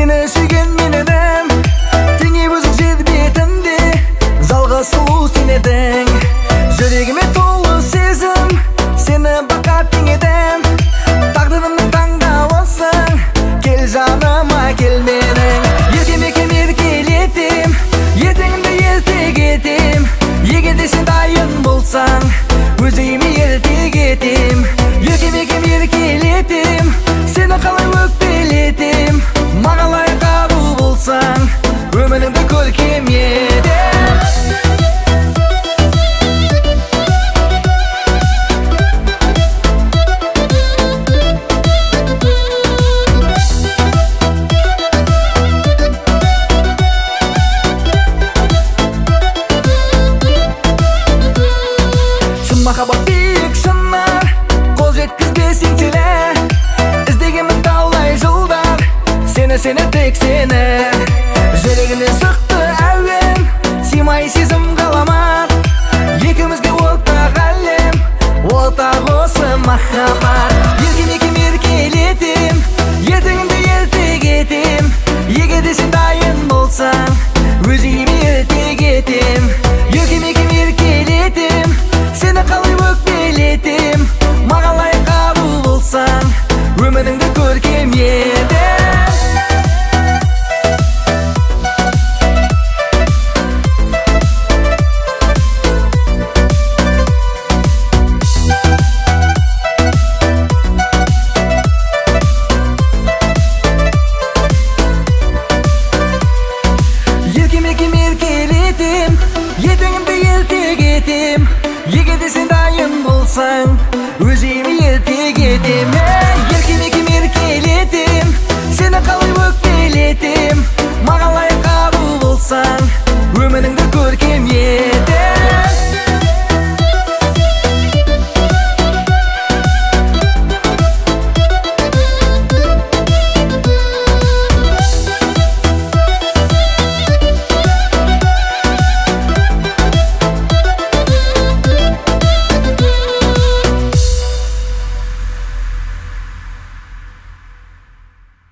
Seni sүйген мен едім, теңе өзің жер бетінде, жалғыз сұлу сен едің. Жүрегіме толы сезім, сені бақат теңедім. Тағдырымның таңдауысың, кел жаныма кел менің. Еркемекем еркелетем, ертеңімді ерте кетем. Егер де сен дайын болсаң, өзіме ерте кетем. Еркемекем еркелетем, сені қалай өкпелетем. Мағалай қару болсаң, өмірімді көркем етем. Шын махаббат биік шынар, қол жеткізбесең теле. Іздегенмін талай жылдар, сені тек сені. Жүрегіне сұқты әуен, сыймай сезім ғаламат. Екеумізге ортақ әлем, ортақ осы махаббат. Еркемекем еркелетем, ертеңімді ерте кетем. Егер де сен дайын болсаң, өзіме ерте кетем. Еркемекем еркелетем, сені қалай өкпелетем. Мағалай қару болсаң, өміріңді көркем етем. Еркемекем еркелетем, ертеңімді ерте кетем. Егер де сен дайын болсаң, өзіме ерте кетем. Еркемекем еркелетем, сені қалай өкпелетем. Мағалай қару болсаң, өміріңді